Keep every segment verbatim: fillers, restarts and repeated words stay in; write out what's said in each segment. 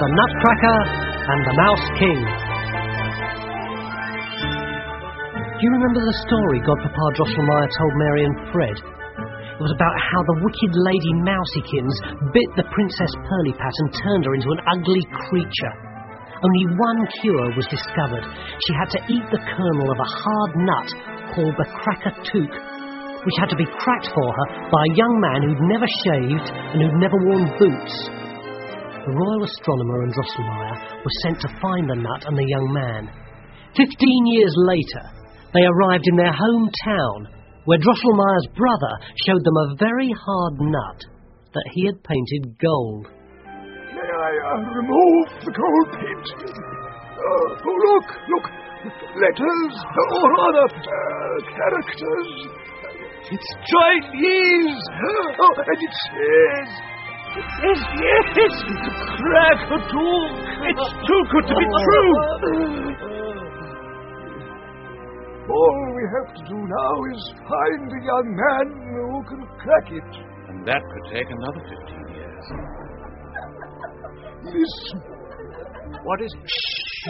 The Nutcracker and the Mouse King. Do you remember the story Godpapa Drosselmeyer told Mary and Fred? It was about how the wicked Lady Mousykins bit the Princess Pirlipat and turned her into an ugly creature. Only one cure was discovered. She had to eat the kernel of a hard nut called the Cracker-Took, which had to be cracked for her by a young man who'd never shaved and who'd never worn boots. The royal astronomer and Drosselmeyer were sent to find the nut and the young man. Fifteen years later, they arrived in their hometown, where Drosselmeyer's brother showed them a very hard nut that he had painted gold. May I uh, remove the gold paint? Uh, oh, look, look, letters, or rather, uh, characters. It's Chinese. Oh, and it says, it says, yes, Cracker-Took. It's too good to be true. All we have to do now is find a young man who can crack it. And that could take another fifteen years. Listen. What is... Shh.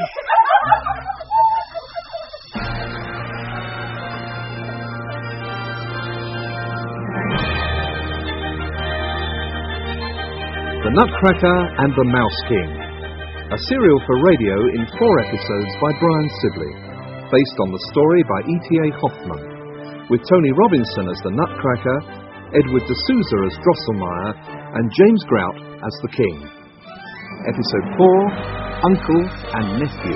The Nutcracker and the Mouse King, a serial for radio in four episodes by Brian Sibley, based on the story by E T A Hoffman, with Tony Robinson as the Nutcracker, Edward de Souza as Drosselmeyer, and James Grout as the King. Episode four, Uncle and Nephew.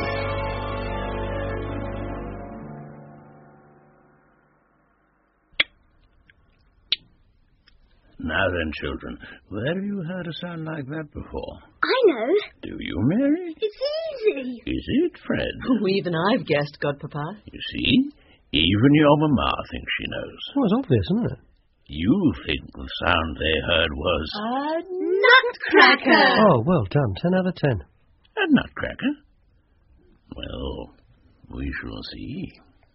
Now then, children, where have you heard a sound like that before? I know. Do you, Mary? It's easy. Is it, Fred? Oh, even I've guessed, Godpapa. You see, even your mamma thinks she knows. Well, it's obvious, isn't it? You think the sound they heard was... A nutcracker! Oh, well done. Ten out of ten. A nutcracker? Well, we shall see.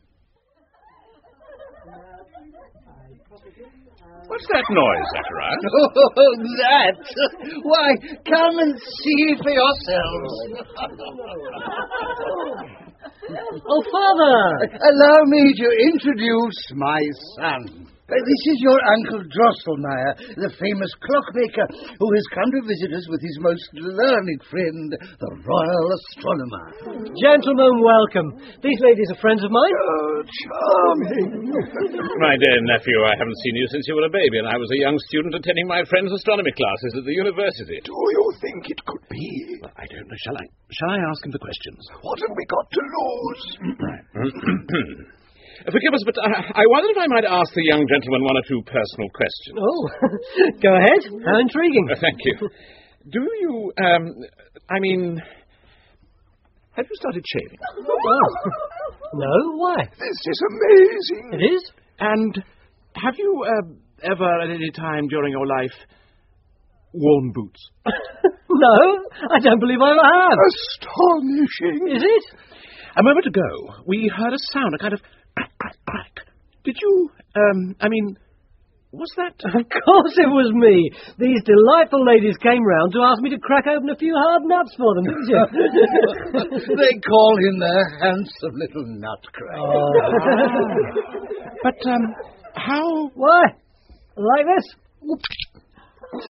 What's that noise, Zachariah? Oh, that? Why, come and see for yourselves. Oh, Father! Allow me to introduce my son. Uh, This is your Uncle Drosselmeyer, the famous clockmaker, who has come to visit us with his most learned friend, the royal astronomer. Gentlemen, welcome. These ladies are friends of mine. Oh, charming. My dear nephew, I haven't seen you since you were a baby, and I was a young student attending my friend's astronomy classes at the university. Do you think it could be? Well, I don't know. Shall I? Shall I ask him the questions? What have we got to lose? Right. Forgive us, but uh, I wondered if I might ask the young gentleman one or two personal questions. Oh, go ahead. How intriguing. Uh, thank you. Do you, um, I mean, have you started shaving? Oh. No, why? This is amazing. It is? And have you uh, ever, at any time during your life, worn boots? No, I don't believe I ever have. Astonishing. Is it? A moment ago, we heard a sound, a kind of crack, crack, crack. Did you, um, I mean, was that... Of course it was me. These delightful ladies came round to ask me to crack open a few hard nuts for them, didn't you? They call him their handsome little nutcracker. Oh. But, um, how... Why? Like this?